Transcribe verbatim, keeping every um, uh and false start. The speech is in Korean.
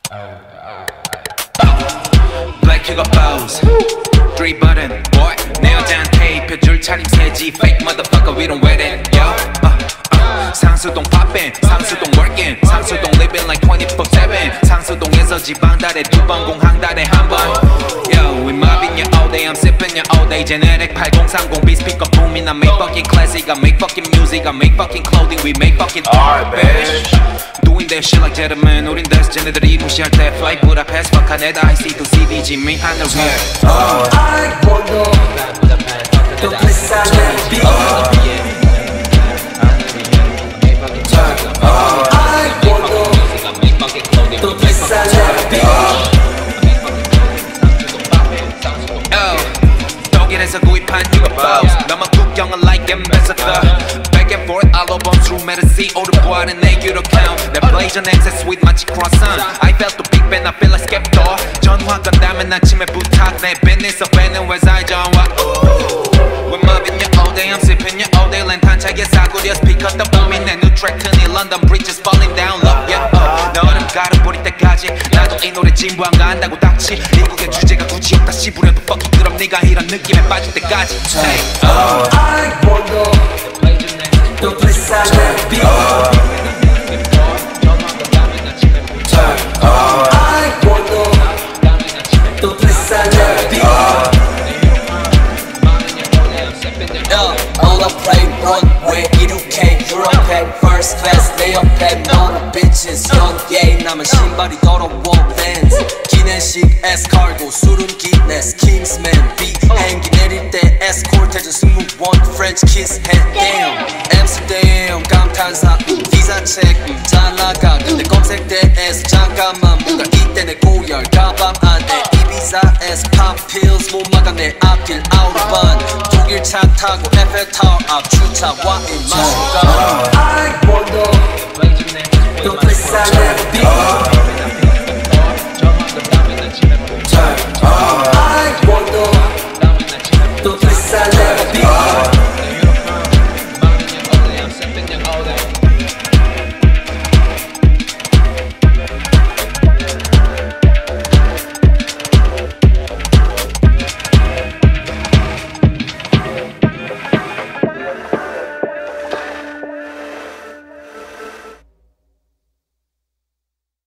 Black Hugo Pose Three button boy 내 여자한 K 표줄 차림 세지 Fake motherfucker we don't wear that yo uh, uh. 상수동 poppin' 상수동 workin' 상수동 living like twenty-four seven 상수동에서 지방달에 두 번 공항달에 한번 yo we mobbing you all day I'm sipping you all day Genetic eighty thirty beat speaker booming I make fucking classic I make fucking music I make fucking clothing we make fucking art bitch Doing that shit like gentlemen 우린 that's 쟤네들이 무시할 때 Fly Budapest fuck 하네다 I see to C D 지미 하늘 위에 I wanna the place I let be I wanna the place I let be 독일에서 구입한 Hugo Boss 너만 국경은 like ambassador Back and forth all over through Medici 오른보아는 내 유로 count 내 blazer 냄새 sweet 마치 croissant I felt the big band I feel like Skepta 전화 건다면 아침에 부탁 내 business of 배는 왜 살전와 We're mobbing you all day I'm sipping you all day 렌탄차게 사구려 스피커 떠보면 내 new track 트니 London bridges falling down low yeah uh. 너 얼음 가루 뿌릴 때까지 나도 이 노래 진부 안 간다고 닥치 미국의 주제가 굳이 없다 씹으려도 fucking 그럼 네가 이런 느낌에 빠질 때까지 Say uh. I wanna the place I let be I wanna the place I let be All I play runway 이륙해 유럽해 first class 내 옆에 너는 bitches 연예인 남은 신발이 더러워 Vans 기내식 에스카르고 술은 기네스 Kingsman 비행기 내릴 때 escort 해준 승무원 French kiss hand damn Amsterdam 감탄사 비자 체크 잘 나가 근데 검색대에서 잠깐만 뭔가 이때 내 고열 가방 안에 이비자에서 pop pills 못 막아 내 앞길 아우르반 독일 차 타고 에펠타워 앞 주차 와인 마시고 I wanna the place I let be